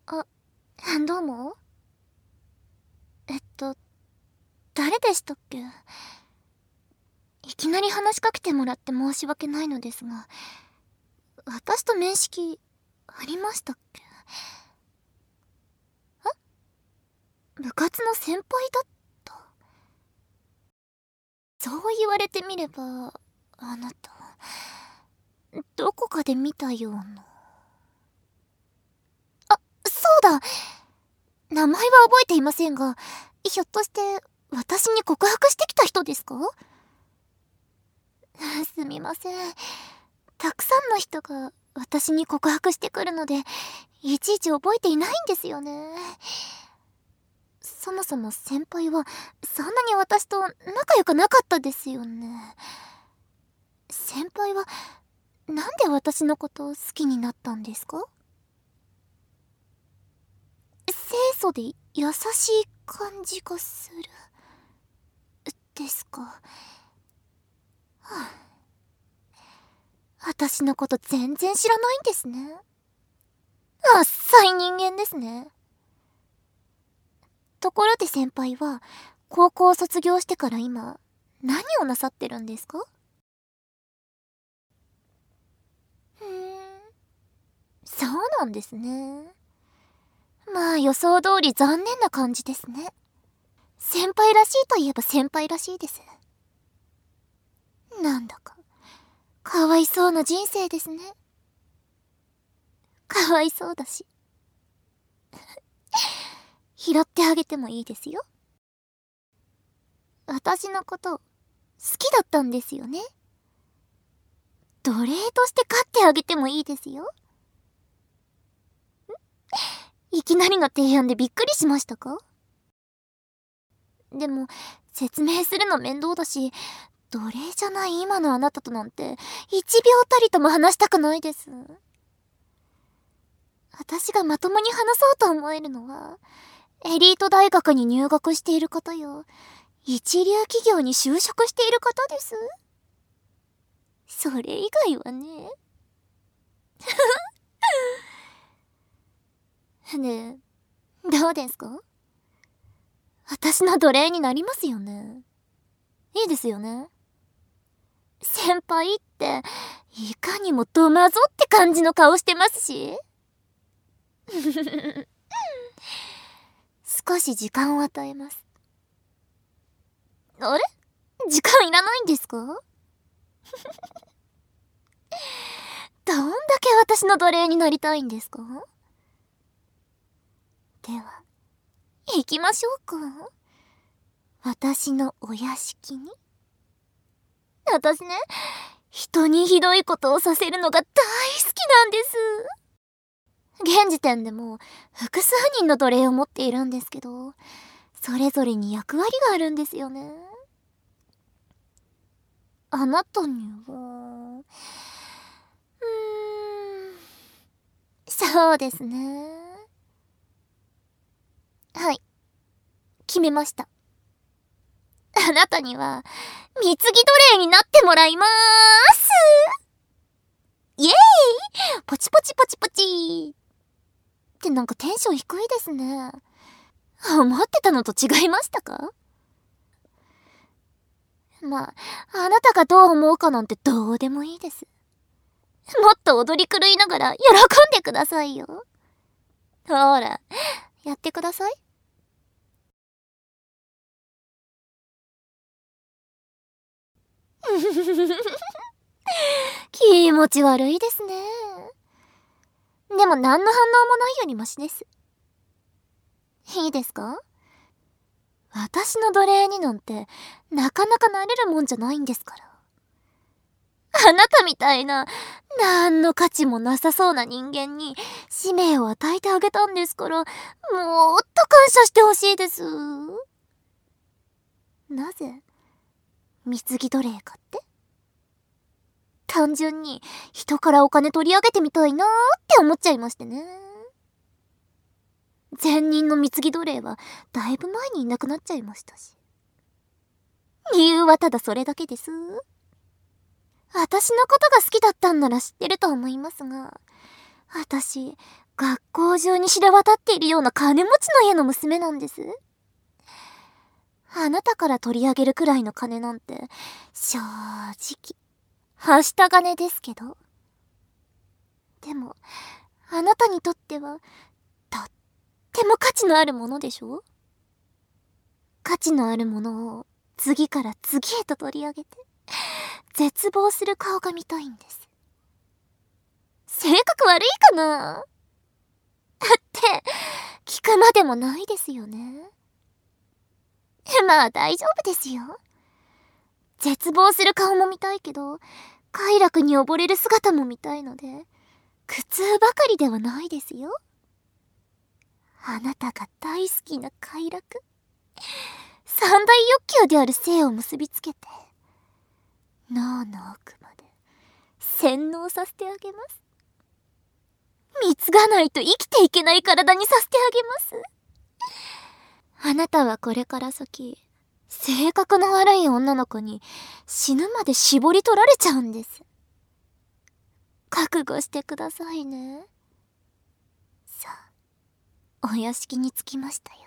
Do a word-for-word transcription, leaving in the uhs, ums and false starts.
あ、どうも。えっと、誰でしたっけ？いきなり話しかけてもらって申し訳ないのですが、私と面識、ありましたっけ？え？部活の先輩だった？そう言われてみれば、あなた、どこかで見たような。あ、そうだ！名前は覚えていませんが、ひょっとして、私に告白してきた人ですか？すみません。たくさんの人が私に告白してくるので、いちいち覚えていないんですよね。そもそも先輩はそんなに私と仲良くなかったですよね。先輩はなんで私のこと好きになったんですか？清楚で優しい感じがするですか。はあ、私のこと全然知らないんですね。あっさい人間ですね。ところで先輩は高校を卒業してから今何をなさってるんですか？ふーん、そうなんですね。まあ予想通り残念な感じですね。先輩らしいといえば先輩らしいです。なんだかかわいそうな人生ですね。かわいそうだし拾ってあげてもいいですよ。私のこと好きだったんですよね。奴隷として飼ってあげてもいいですよ。いきなりの提案でびっくりしましたか？でも説明するの面倒だし、奴隷じゃない今のあなたとなんて一秒たりとも話したくないです。私がまともに話そうと思えるのは、エリート大学に入学している方や一流企業に就職している方です。それ以外はね。ねえ、どうですか？私の奴隷になりますよね？いいですよね？先輩っていかにもドマゾって感じの顔してますし少し時間を与えます。あれ？時間いらないんですか？どんだけ私の奴隷になりたいんですか？では行きましょうか。私のお屋敷に。私ね、人にひどいことをさせるのが大好きなんです。現時点でも複数人の奴隷を持っているんですけど、それぞれに役割があるんですよね。あなたには、うーん、そうですね。はい、決めました。あなたには貢ぎ奴隷になってもらいまーす。イエーイ、ポチポチポチポチってなんかテンション低いですね。思ってたのと違いましたか？まあ、あなたがどう思うかなんてどうでもいいです。もっと踊り狂いながら喜んでくださいよ。ほら、やってください。気持ち悪いですね。でも何の反応もないよりマシです。いいですか？私の奴隷になんてなかなかなれるもんじゃないんですから。あなたみたいな何の価値もなさそうな人間に使命を与えてあげたんですから、もっと感謝してほしいです。なぜ貢ぎ奴隷かって？単純に人からお金取り上げてみたいなーって思っちゃいましてね。前任の貢ぎ奴隷はだいぶ前にいなくなっちゃいましたし。理由はただそれだけです。私のことが好きだったんなら知ってると思いますが、私学校中に知れ渡っているような金持ちの家の娘なんです。あなたから取り上げるくらいの金なんて、正直、はした金ですけど。でも、あなたにとっては、とっても価値のあるものでしょ？価値のあるものを次から次へと取り上げて、絶望する顔が見たいんです。性格悪いかな？って聞くまでもないですよね。まあ大丈夫ですよ。絶望する顔も見たいけど、快楽に溺れる姿も見たいので、苦痛ばかりではないですよ。あなたが大好きな快楽、三大欲求である性を結びつけて、脳の奥まで洗脳させてあげます。貢がないと生きていけない体にさせてあげます。あなたはこれから先、性格の悪い女の子に死ぬまで絞り取られちゃうんです。覚悟してくださいね。さあ、お屋敷に着きましたよ。